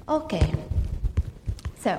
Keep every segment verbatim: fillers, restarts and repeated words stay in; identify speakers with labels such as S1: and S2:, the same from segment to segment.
S1: Okay, so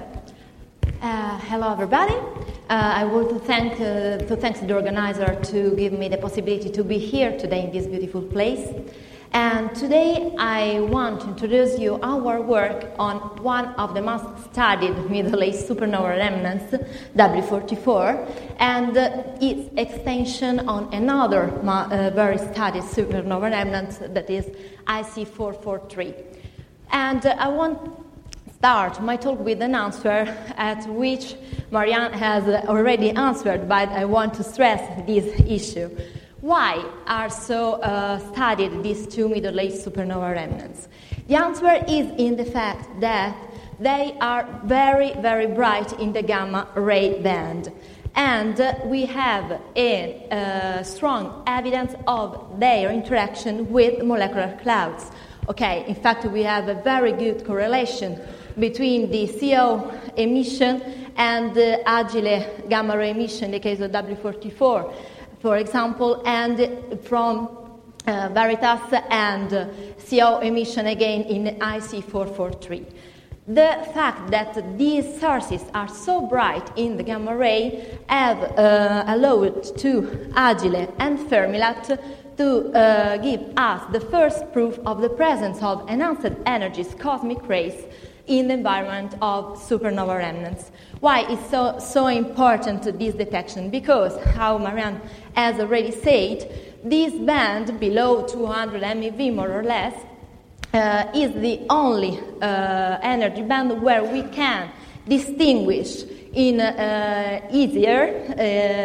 S1: uh, hello everybody. Uh, I want to thank uh, to thank the organizer to give me the possibility to be here today in this beautiful place. And today I want to introduce you our work on one of the most studied Middle-Age supernova remnants, W forty-four, and uh, its extension on another uh, very studied supernova remnant, that is I C four forty-three. And uh, I want to start my talk with an answer at which Marianne has already answered, but I want to stress this issue. Why are so uh, studied these two Middle-Age supernova remnants? The answer is in the fact that they are very, very bright in the gamma ray band. And uh, we have a uh, strong evidence of their interaction with molecular clouds. Okay, in fact, we have a very good correlation between the C O emission and the Agile gamma ray emission in the case of W forty-four. For example, and from uh, Veritas and uh, C O emission again in I C four forty-three. The fact that these sources are so bright in the gamma ray have uh, allowed to Agile and Fermilat to uh, give us the first proof of the presence of enhanced energies, cosmic rays, in the environment of supernova remnants. Why is so so important this detection? Because, how Marianne has already said, this band below two hundred MeV more or less uh, is the only uh, energy band where we can distinguish in uh, easier uh,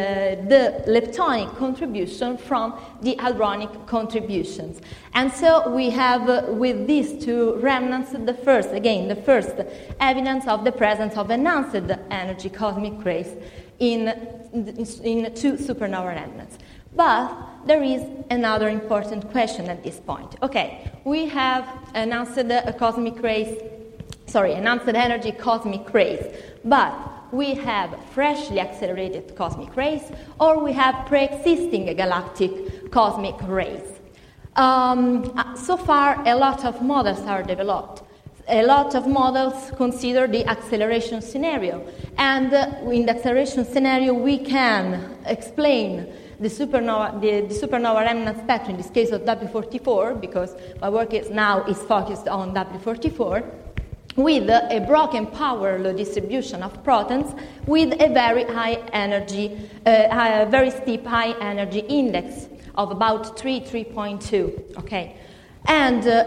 S1: the leptonic contribution from the hadronic contributions. And so we have uh, with these two remnants the first, again, the first evidence of the presence of enhanced energy cosmic rays in, in two supernova remnants. But there is another important question at this point. Okay, we have enhanced uh, cosmic rays, sorry, enhanced energy cosmic rays, but we have freshly accelerated cosmic rays, or we have pre-existing galactic cosmic rays. Um, so far, a lot of models are developed. A lot of models consider the acceleration scenario, and uh, in the acceleration scenario, we can explain the supernova, the, the supernova remnant spectrum, in this case of W forty-four, because my work is now is focused on W forty-four, with a broken power law distribution of protons with a very high energy, uh, a very steep high energy index of about three, three point two, okay? And uh,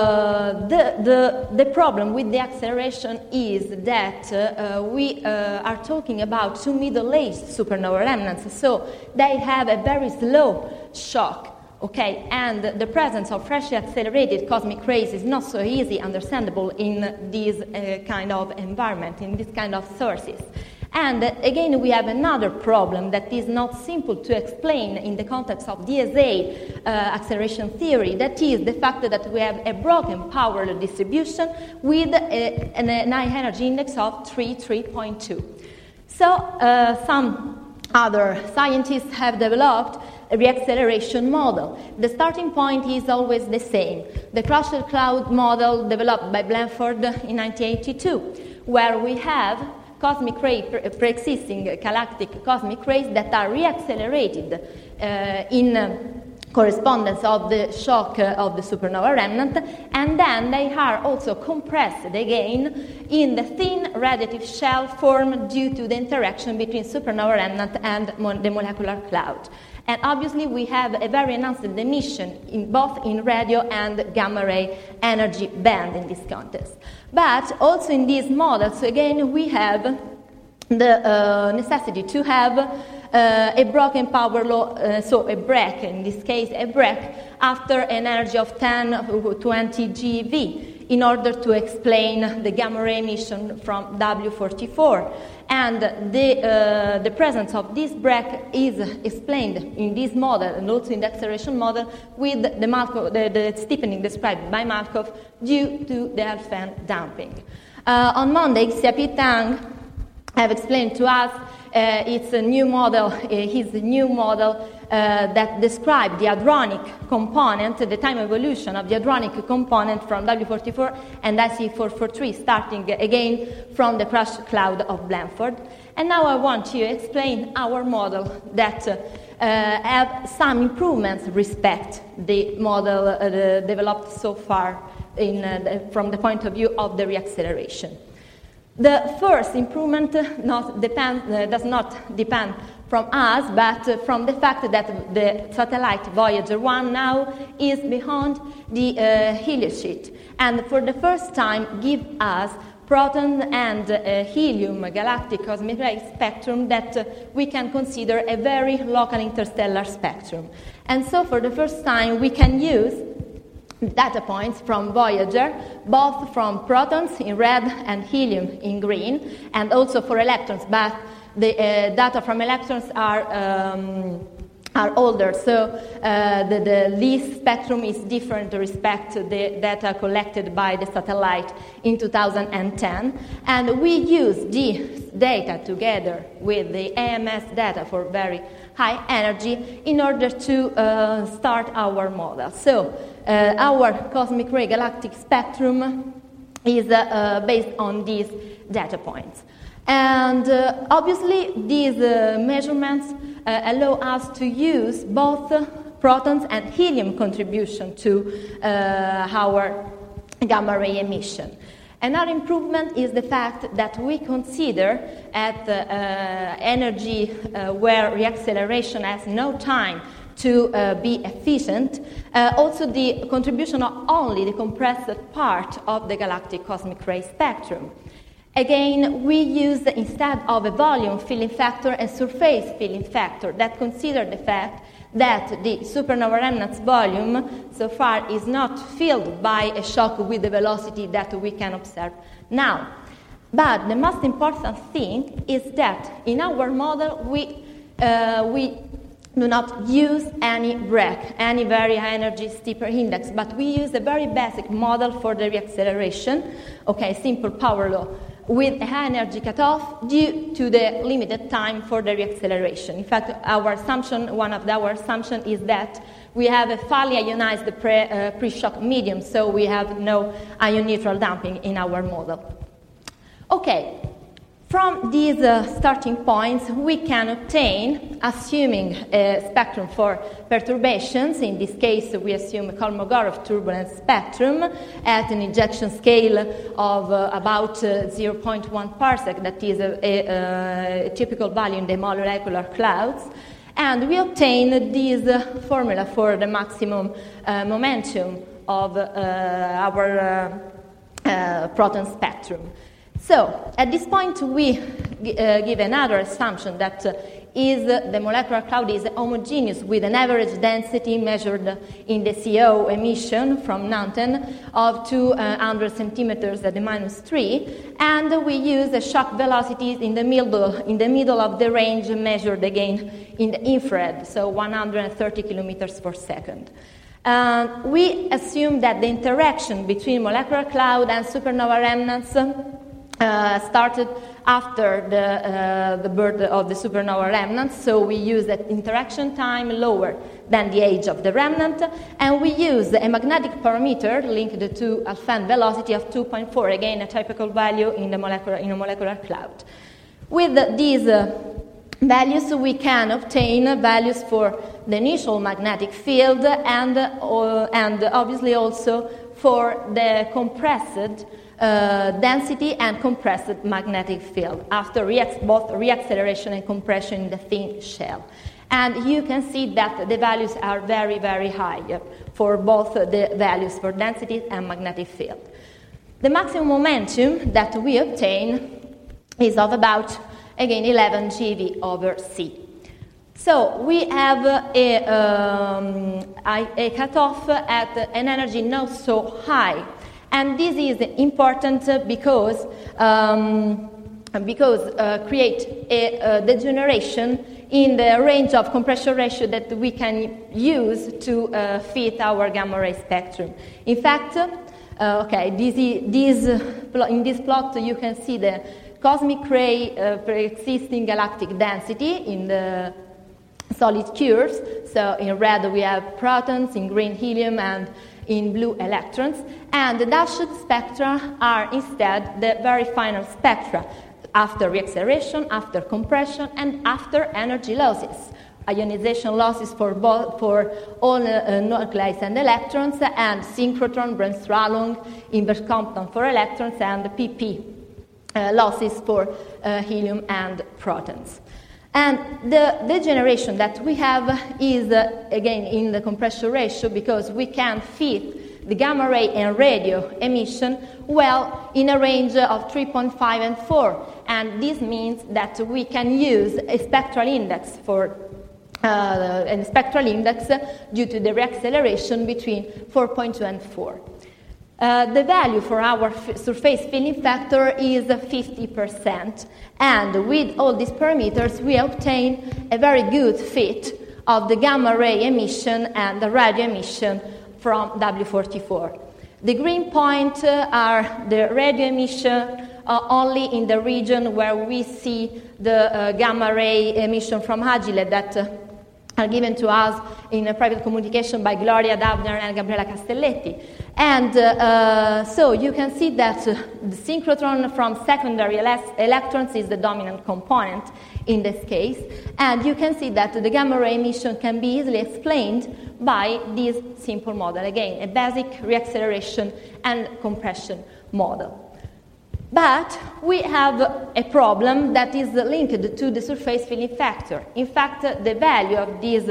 S1: uh, the, the, the problem with the acceleration is that uh, uh, we uh, are talking about two middle-aged supernova remnants, so they have a very slow shock. Okay, and the presence of freshly accelerated cosmic rays is not so easy understandable in this uh, kind of environment, in this kind of sources. And uh, again, we have another problem that is not simple to explain in the context of D S A uh, acceleration theory. That is the fact that we have a broken power distribution with a, an, a high energy index of three, three point two. So uh, some other scientists have developed a reacceleration model. The starting point is always the same. The crushed cloud model developed by Blanford in nineteen eighty-two, where we have cosmic ray, pre-existing galactic cosmic rays that are reaccelerated uh, in uh, correspondence of the shock uh, of the supernova remnant, and then they are also compressed again in the thin radiative shell formed due to the interaction between supernova remnant and mo- the molecular cloud. And obviously we have a very enhanced emission in both in radio and gamma ray energy band in this context. But also in these models, again, we have the uh, necessity to have uh, a broken power law, uh, so a break, in this case a break, after an energy of ten, twenty GeV, in order to explain the gamma ray emission from W forty-four. And the, uh, the presence of this break is explained in this model and also in the acceleration model with the, Markov, the, the steepening described by Markov due to the Alfvén damping. Uh, on Monday, Xiapi Tang have explained to us uh, it's a new model, uh, his new model that describe the hadronic component, the time evolution of the hadronic component from W forty-four and I C four forty-three, starting again from the crash cloud of Blandford. And now I want to explain our model that uh, have some improvements respect the model uh, developed so far in, uh, the, from the point of view of the reacceleration. The first improvement not depend, uh, does not depend from us, but uh, from the fact that the satellite Voyager one now is beyond the uh, heliosheet, and for the first time give us proton and uh, helium galactic cosmic ray spectrum that uh, we can consider a very local interstellar spectrum. And so for the first time we can use data points from Voyager, both from protons in red and helium in green, and also for electrons, but the uh, data from electrons are um, are older, so uh, the, the least spectrum is different with respect to the data collected by the satellite in two thousand ten, and we use this data together with the A M S data for very high energy in order to uh, start our model. So uh, our cosmic ray galactic spectrum is uh, uh, based on these data points. And uh, obviously these uh, measurements uh, allow us to use both uh, protons and helium contribution to uh, our gamma ray emission. Another improvement is the fact that we consider at uh, uh, energy uh, where reacceleration has no time to uh, be efficient, uh, also the contribution of only the compressed part of the galactic cosmic ray spectrum. Again, we use, instead of a volume filling factor, a surface filling factor that consider the fact that the supernova remnant's volume so far is not filled by a shock with the velocity that we can observe now. But the most important thing is that in our model we, uh, we do not use any B R E C, any very high energy steeper index, but we use a very basic model for the reacceleration, okay, simple power law, with a high energy cutoff due to the limited time for the reacceleration. In fact, our assumption, one of our assumptions is that we have a fully ionized pre, uh, pre-shock medium, so we have no ion neutral damping in our model. Okay, from these uh, starting points, we can obtain, assuming a spectrum for perturbations, in this case we assume a Kolmogorov turbulence spectrum at an ejection scale of uh, about uh, zero point one parsec, that is a, a, a typical value in the molecular clouds, and we obtain this uh, formula for the maximum uh, momentum of uh, our uh, uh, proton spectrum. So, at this point, we uh, give another assumption that uh, is uh, the molecular cloud is homogeneous with an average density measured in the C O emission from Nanten of two hundred centimeters at the minus three, and we use the shock velocities in the middle in the middle of the range measured again in the infrared, so one hundred thirty kilometers per second. Uh, we assume that the interaction between molecular cloud and supernova remnants Uh, started after the, uh, the birth of the supernova remnants, so we use that interaction time lower than the age of the remnant, and we use a magnetic parameter linked to a fan velocity of two point four, again a typical value in, the molecular, in a molecular cloud. With these uh, values, we can obtain values for the initial magnetic field and, uh, and obviously also for the compressed Uh, density and compressed magnetic field after reac- both reacceleration and compression in the thin shell. And you can see that the values are very, very high for both the values for density and magnetic field. The maximum momentum that we obtain is of about, again, eleven G V over C. So we have a, um, a, a cutoff at an energy not so high. And this is important because um, because uh, create a, a degeneration in the range of compression ratio that we can use to uh, fit our gamma ray spectrum. In fact, uh, okay, this, this, in this plot you can see the cosmic ray uh, pre-existing galactic density in the solid cures. So in red we have protons, in green helium, and in blue electrons. And the dashed spectra are instead the very final spectra after reacceleration, after compression, and after energy losses. Ionization losses for, both, for all uh, nuclei and electrons, and synchrotron, Bremsstrahlung, inverse Compton for electrons, and P P uh, losses for uh, helium and protons. And the degeneration that we have is, uh, again, in the compression ratio, because we can fit the gamma ray and radio emission well in a range of three point five and four. And this means that we can use a spectral index for Uh, and spectral index due to the reacceleration between four point two and four. Uh, the value for our f- surface filling factor is fifty percent, and with all these parameters we obtain a very good fit of the gamma ray emission and the radio emission from W forty-four. The green point uh, are the radio emission uh, only in the region where we see the uh, gamma ray emission from Agile that uh, are given to us in a private communication by Gloria Dabner and Gabriela Castelletti. And uh, uh, so you can see that uh, the synchrotron from secondary ele- electrons is the dominant component in this case. And you can see that the gamma ray emission can be easily explained by this simple model. Again, a basic reacceleration and compression model. But we have a problem that is linked to the surface filling factor. In fact, the value of this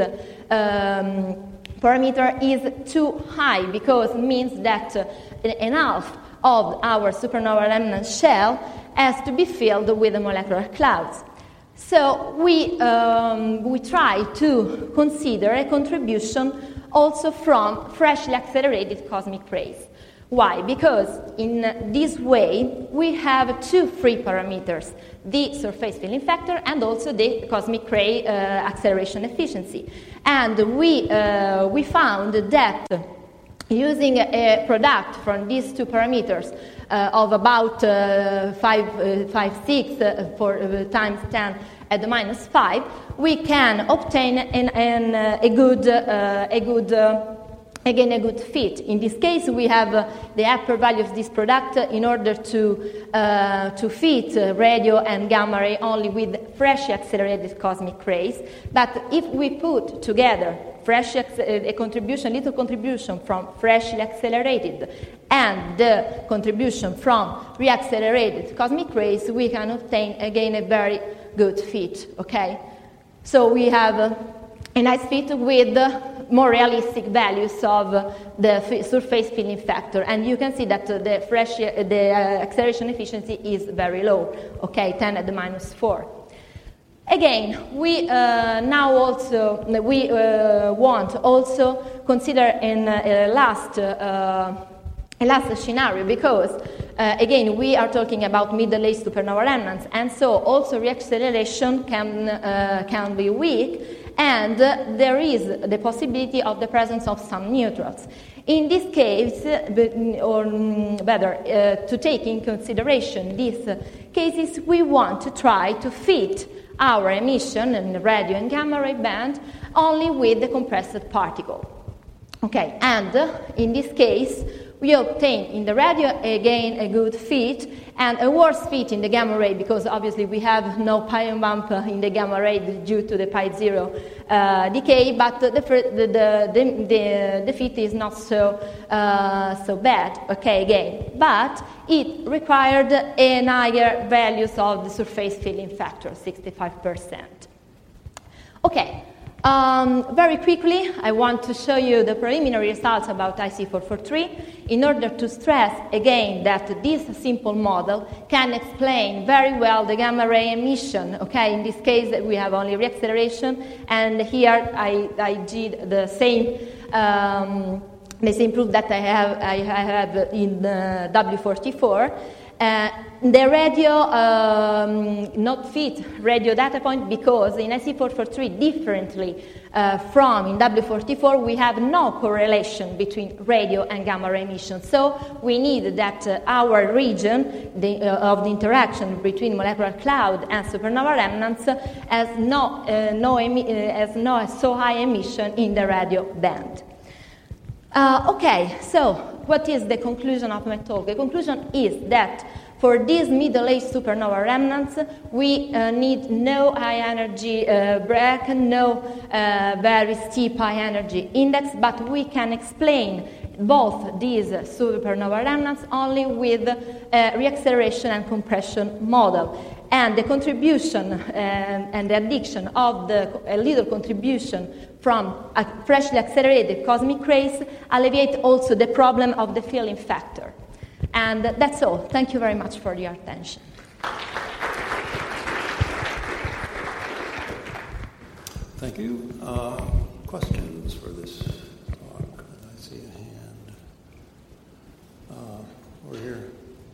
S1: um, parameter is too high, because it means that an half of our supernova remnant shell has to be filled with the molecular clouds. So we, um, we try to consider a contribution also from freshly accelerated cosmic rays. Why? Because in this way we have two free parameters, the surface filling factor and also the cosmic ray uh, acceleration efficiency. And we, uh, we found that using a product from these two parameters uh, of about uh, five, uh, five, six uh, for, uh, times ten at the minus five, we can obtain an, an, uh, a good, uh, a good uh, Again, a good fit. In this case, we have uh, the upper value of this product uh, in order to, uh, to fit uh, radio and gamma ray only with freshly accelerated cosmic rays. But if we put together fresh acc- a contribution, little contribution from freshly accelerated and the contribution from reaccelerated cosmic rays, we can obtain again a very good fit. Okay, so we have uh, a nice fit with uh, more realistic values of uh, the f- surface filling factor, and you can see that uh, the fresh uh, the uh, acceleration efficiency is very low. Okay, ten at the minus four. Again, we uh, now also we uh, want also consider in uh, a last uh, a last scenario, because uh, again we are talking about middle-aged supernova remnants, and so also reacceleration can uh, can be weak. And uh, there is the possibility of the presence of some neutrons. In this case, uh, or better, uh, to take in consideration these uh, cases, we want to try to fit our emission in the radio and gamma ray band only with the compressed particle. Okay, and uh, in this case, we obtain in the radio again a good fit and a worse fit in the gamma ray, because obviously we have no pion bump in the gamma ray due to the pi zero uh, decay, but the, the, the, the, the fit is not so, uh, so bad, okay, again. But it required a higher values of the surface filling factor, sixty-five percent. Okay. Um, very quickly, I want to show you the preliminary results about I C four forty-three in order to stress again that this simple model can explain very well the gamma ray emission. Okay, in this case we have only reacceleration, and here I, I did the same um, the same proof that I have, I have in uh, W forty-four. Uh, the radio um, not fit radio data point because in S E four forty-three, differently uh, from in W forty-four, we have no correlation between radio and gamma ray emission. So we need that uh, our region the, uh, of the interaction between molecular cloud and supernova remnants has no, uh, no, emi- uh, has no so high emission in the radio band. Uh, okay, so what is the conclusion of my talk? The conclusion is that for these middle-aged supernova remnants, we uh, need no high-energy uh, break, no uh, very steep high-energy index, but we can explain both these supernova remnants only with a reacceleration and compression model. And the contribution uh, and the addition of the a little contribution from a freshly accelerated cosmic rays alleviate also the problem of the filling factor. And that's all. Thank you very much for your attention.
S2: Thank you. Uh, questions for this talk? I see a hand. Uh, over here.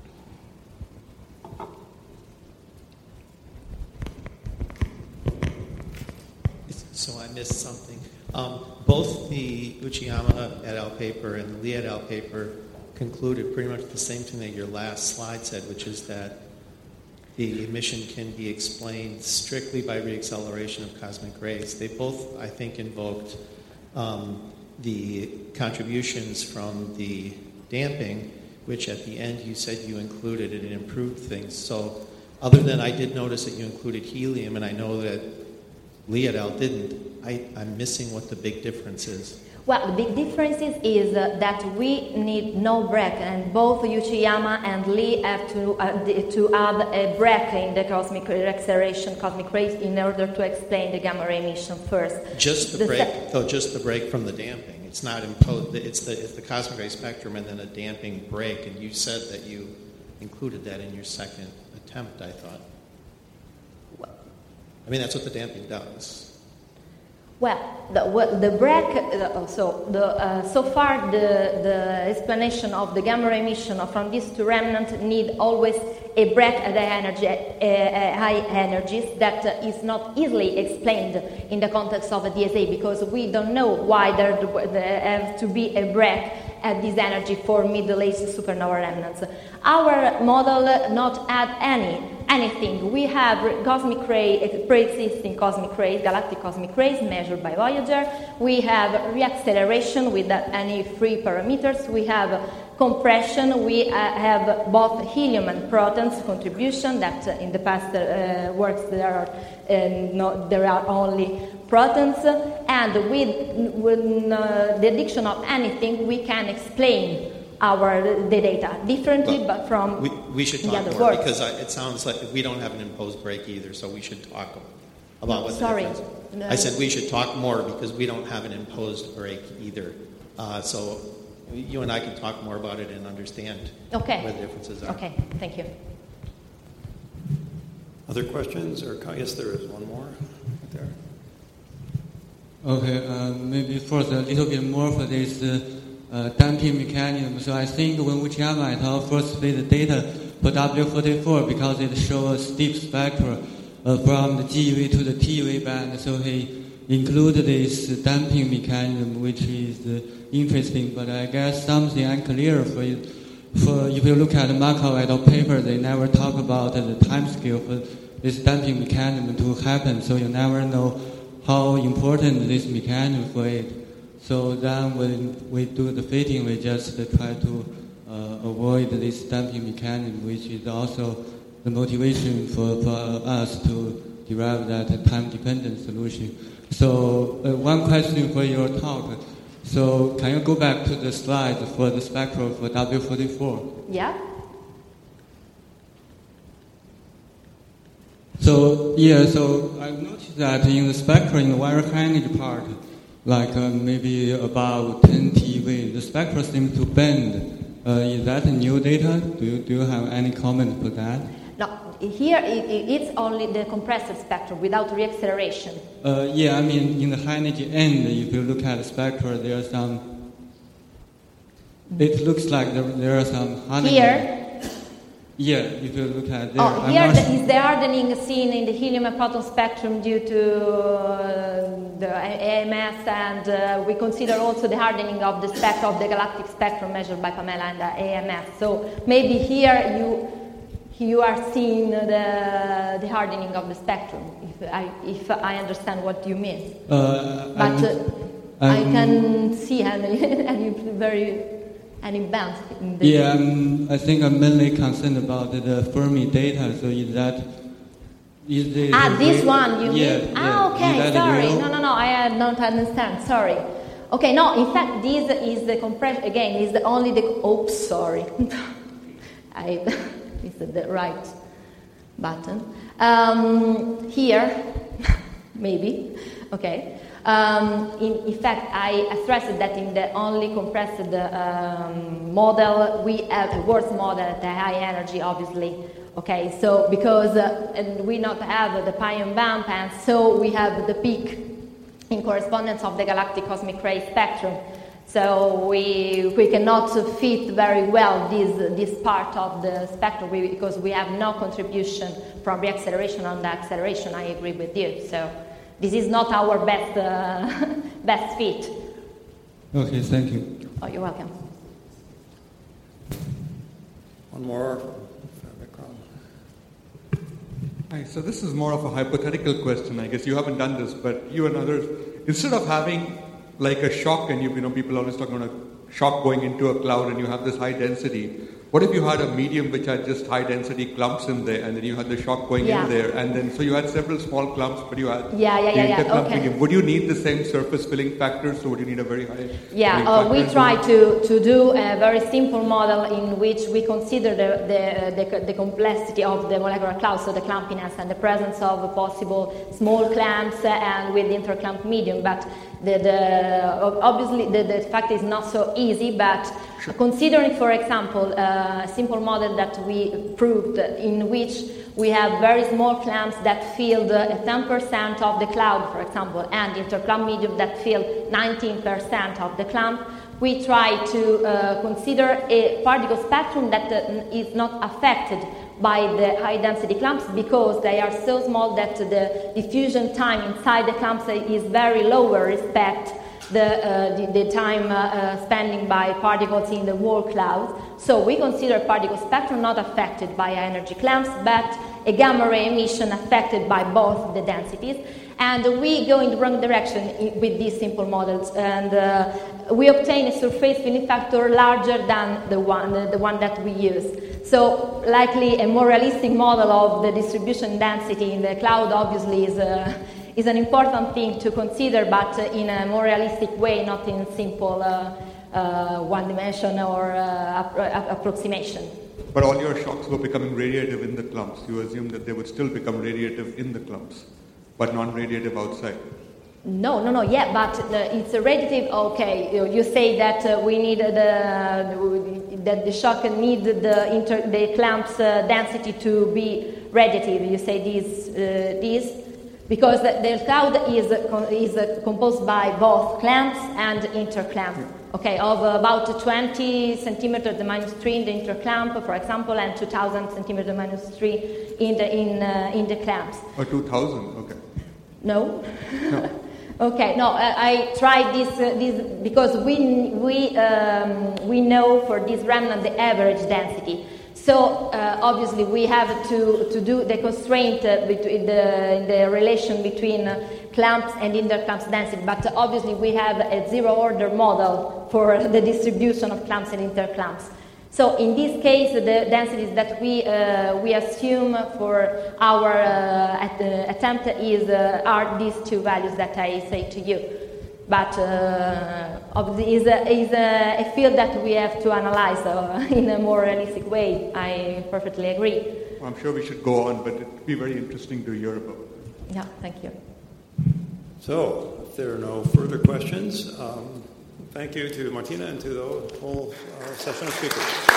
S3: So I missed something. Um, both the Uchiyama et al. Paper and the Lee et al. Paper concluded pretty much the same thing that your last slide said, which is that the emission can be explained strictly by reacceleration of cosmic rays. They both, I think, invoked um, the contributions from the damping, which at the end you said you included and it improved things. So other than I did notice that you included helium, and I know that Lee et al. Didn't, I, I'm missing what the big difference is.
S1: Well, the big difference is, is uh, that we need no break, and both Uchiyama and Lee have to uh, to add a break in the cosmic acceleration, cosmic rays, in order to explain the gamma ray emission first.
S3: Just the,
S1: the
S3: break,
S1: se-
S3: though, just the break from the damping. It's not imposed. It's the it's the cosmic ray spectrum and then a damping break. And you said that you included that in your second attempt. I thought. I mean, that's what the damping does.
S1: Well, the, the break, uh, so, the, uh, so far the, the explanation of the gamma ray emission from these two remnants need always a break at high, energy, uh, high energies that uh, is not easily explained in the context of a D S A because we don't know why there, there has to be a break at this energy for middle-aged supernova remnants. Our model not add any anything. We have cosmic ray, pre-existing cosmic rays, galactic cosmic rays measured by Voyager. We have reacceleration without any free parameters. We have compression. We uh, have both helium and protons contribution that uh, in the past uh, works there are uh, no, there are only protons. And with, with uh, the addition of anything, we can explain our the data differently, but, but from
S3: we, we should talk
S1: the other
S3: more
S1: words.
S3: Because I, it sounds like we don't have an imposed break either, so we should talk about
S1: no,
S3: what
S1: sorry.
S3: the difference is.
S1: No.
S3: I said we should talk more because we don't have an imposed break either. Uh, so you and I can talk more about it and understand
S1: okay.
S3: where the differences are.
S1: Okay, thank you.
S2: Other questions? Or yes, there is one more right there.
S4: Okay, uh, maybe first a little bit more for this uh, uh, damping mechanism. So I think when Uchiyama et al. First split the data for W forty-four because it shows a steep spectra uh, from the G U V to the T U V band, so he included this damping mechanism, which is uh, interesting. But I guess something unclear for you. For if you look at the Markov et al. Paper, they never talk about the time scale for this damping mechanism to happen. So you never know how important this mechanism for it. So then when we do the fitting, we just try to uh, avoid this damping mechanism, which is also the motivation for, for us to derive that time-dependent solution. So uh, one question for your talk. So can you go back to the slide for the spectrum for W forty-four?
S1: Yeah.
S4: So, yeah, so I've noticed that in the spectrum, in the very high energy part, like uh, maybe about ten T eV, the spectrum seems to bend. Uh, is that new data? Do you, do you have any comment for that?
S1: No, here it, it's only the compressed spectrum without reacceleration.
S4: Uh, yeah, I mean, in the high energy end, if you look at the spectrum, there are some It looks like there, there are some hardening.
S1: Here.
S4: Yeah, if you look at there.
S1: Oh,
S4: I'm
S1: here
S4: not
S1: the, is the hardening seen in the helium and proton spectrum due to uh, the A M S, and uh, we consider also the hardening of the spectrum of the galactic spectrum measured by Pamela and the A M S. So maybe here you you are seeing the the hardening of the spectrum, if I if I understand what you mean.
S4: Uh,
S1: but
S4: I'm,
S1: uh,
S4: I'm,
S1: I can see any, any very any bands in the
S4: yeah, I'm, I think I'm mainly concerned about the, the Fermi data. So is that is the
S1: ah
S4: the
S1: this
S4: real,
S1: one you
S4: yeah,
S1: mean?
S4: Yeah.
S1: Ah okay,
S4: Is that
S1: sorry,
S4: real?
S1: no no no, I uh, don't understand. Sorry. Okay, no, in fact this is the compression again. Is the only the oops sorry, I it's the right button um, here maybe okay. Um, in, in fact, I stressed that in the only compressed um, model, we have a worse model at the high energy, obviously. Okay, so because uh, and we not have the pion bump, and so we have the peak in correspondence of the galactic cosmic ray spectrum. So we we cannot fit very well this this part of the spectrum we, because we have no contribution from reacceleration on the acceleration. I agree with you. So. This is not our best uh, best fit.
S4: Okay, thank you.
S1: Oh, you're welcome.
S2: One more.
S5: Hi, so this is more of a hypothetical question. I guess you haven't done this, but you and others, instead of having like a shock, and you, you know, people always talk about a shock going into a cloud, and you have this high density. What if you had a medium which had just high density clumps in there, and then you had the shock going
S1: yeah.
S5: in there, and then so you had several small clumps, but you had
S1: yeah, yeah,
S5: the
S1: yeah,
S5: interclump
S1: yeah. Okay.
S5: Would you need the same surface filling factor? So would you need a very high?
S1: Yeah, uh, we try to, to do a very simple model in which we consider the, the, the, the complexity of the molecular cloud, so the clumpiness and the presence of possible small clamps and with interclump medium. But the, the obviously the, the fact is not so easy, but sure. Considering, for example, uh, a simple model that we proved in which we have very small clamps that fill ten percent of the cloud, for example, and interclump medium that fill nineteen percent of the clamp, we try to uh, consider a particle spectrum that uh, is not affected by the high density clamps because they are so small that the diffusion time inside the clamps is very lower respect the, uh, the, the time uh, uh, spending by particles in the whole cloud. So we consider particle spectrum not affected by high energy clamps, but a gamma ray emission affected by both the densities. And we go in the wrong direction with these simple models, and uh, we obtain a surface filling factor larger than the one, the, the one that we use. So likely a more realistic model of the distribution density in the cloud obviously is, uh, is an important thing to consider, but in a more realistic way, not in simple uh, uh, one dimension or uh, appro- approximation.
S5: But all your shocks were becoming radiative in the clumps. You assume that they would still become radiative in the clumps, but non-radiative outside.
S1: No, no, no, yeah, but the, it's a radiative, okay, you, you say that uh, we need the, the, that the shock need the, inter, the clamps uh, density to be radiative, you say this, uh, this because the, the cloud is, uh, is uh, composed by both clamps and interclamp, okay, of about twenty centimeters minus three in the interclamp, for example, and two thousand centimeters minus three in the, in, uh, in the clamps.
S5: Or two thousand, okay.
S1: No?
S5: No.
S1: Okay, no, I, I tried this, uh, this because we, we, um, we know for this remnant the average density. So uh, obviously we have to, to do the constraint uh, between the, the relation between uh, clamps and interclamps density, but uh, obviously we have a zero order model for the distribution of clamps and interclamps. So in this case, the densities that we uh, we assume for our uh, at, uh, attempt is uh, are these two values that I say to you. But uh, obviously, is a, is a, a field that we have to analyze uh, in a more realistic way. I perfectly agree.
S5: Well, I'm sure we should go on, but it'd be very interesting to hear about.
S1: Yeah, thank you.
S2: So, if there are no further questions. Um, Thank you to Martina and to the whole uh, session of speakers.